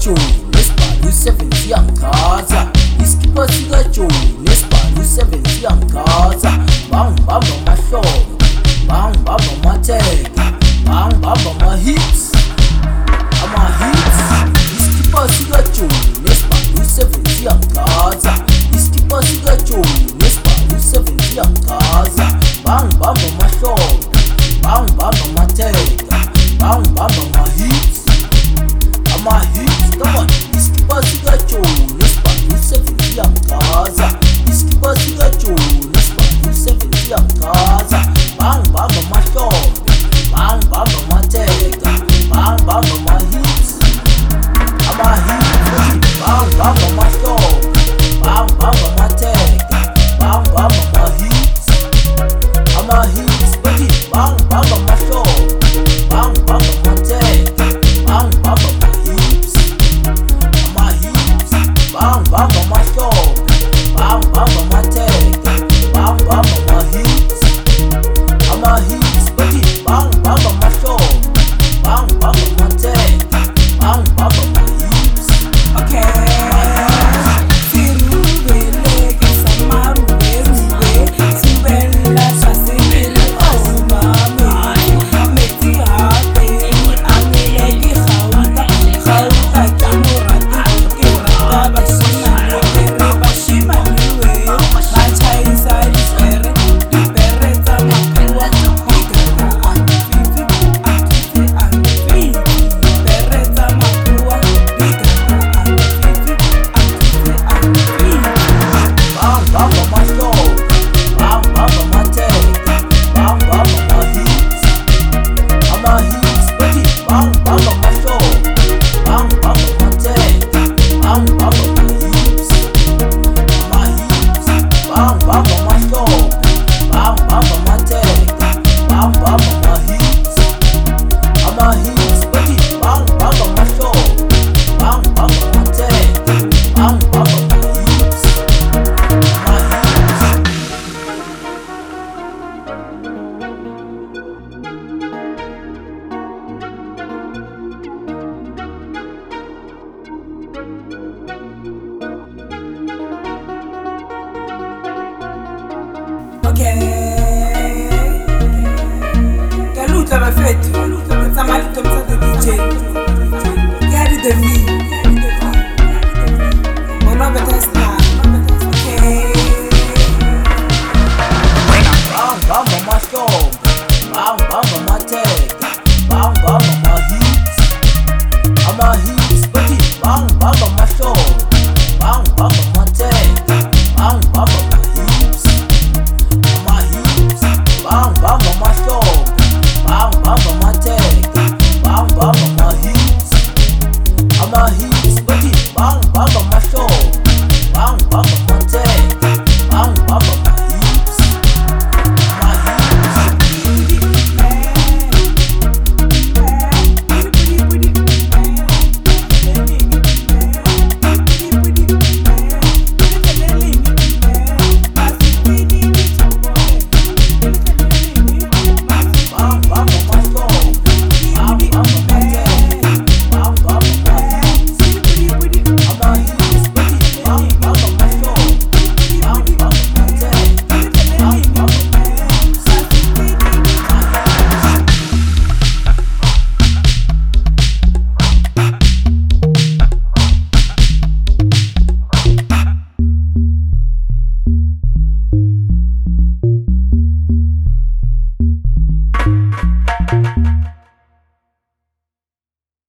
sikaJoni nesibhalu 7 siyangikhaza isikipha sikaJoni nesibhalu 7 siyangikhaza bangibamba amahlombe bangibamba amathega bangibamba ama-hits isikipha sikaJoni nesibhalu 7 siyangikhaza isikipha sikaJoni nesibhalu 7 siyangikhaza bangibamba amahlombe bangibamba amathega bangibamba ama-hits come on isikipha sikaJoni nesibhalu 7 siyangikhaza isikipha sikaJoni nesibhalu 7 siyangikhaza bangibamba amahlombe bangibamba amathega bangibamba ama-hits bangibamba amahlombe bangibamba amathega bangibamba ama-hits bathi bangibamba amahlombe bangibamba amathega bangibamba ama-hits bangibamba amahlombe bangibamba amathega bangibamba ama-hits bathi bangibamba amahlombe bangibamba amathega bangibamba ama-hits. Okay. Okay. Che luta l'ha fatto?